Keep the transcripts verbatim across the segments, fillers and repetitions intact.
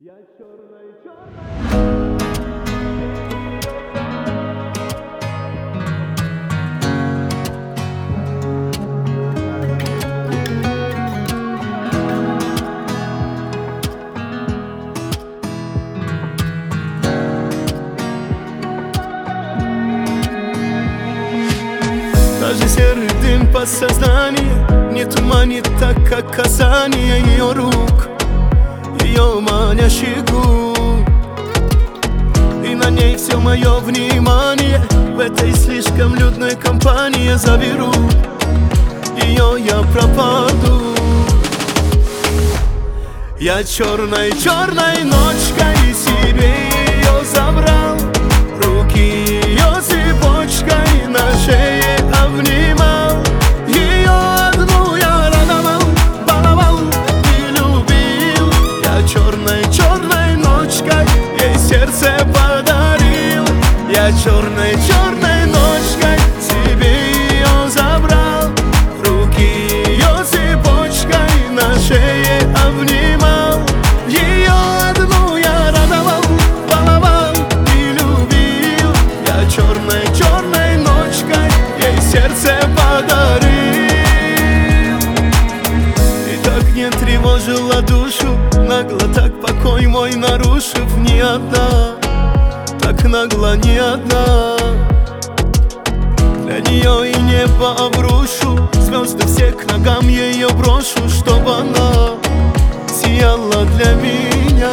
Я черной, черной. Даже серый дым подсознания не туманит так, как касание ее рук, ее манящий губ. И на ней все мое внимание в этой слишком людной компании. Я заберу ее, я пропаду. Я черной, черной ночкой себе ее забрал, руки ее цепочкой на шее обнимал. Ее одну я радовал, баловал и любил. Я черной, черной ночкой ей сердце подарил. Я черной, черной ночкой себе ее забрал, руки ее цепочкой на шее обнимал. Ее одну я радовал, баловал и любил. Я черной, черной ночкой ей сердце подарил. И так не тревожила душу, нагло так покой мой нарушив. Не одна, так нагло не одна. Для нее и небо обрушу, звезды все к ногам ее брошу, чтобы она сияла для меня.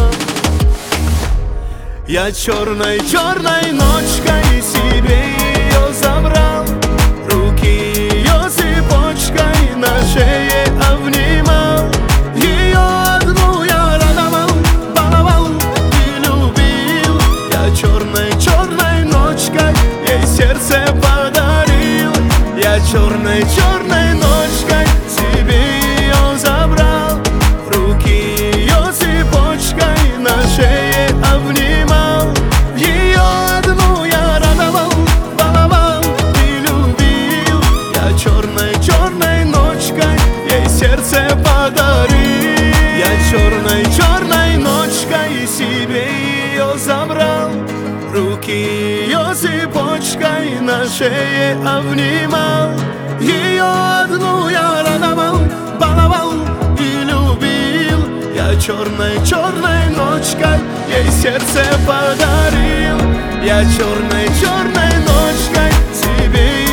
Я черной, черной ночкой себе ее забрал, руки ее цепочкой на шее обнимал. Ее одну я радовал, баловал и любил. Я черной, черной ночкой ей сердце подарил. Я черной, черной ночкой себе ее забрал, руки ее цепочкой на шее обнимал. Ее одну я радовал, баловал и любил. Я черной, черной ночкой ей сердце подарил. Я черной, черной ночкой себе ее забрал, руки ее цепочкой на шее обнимал. Ее одну я радовал, баловал и любил. Я черной, черной ночкой ей сердце подарил. Я черной, черной ночкой себе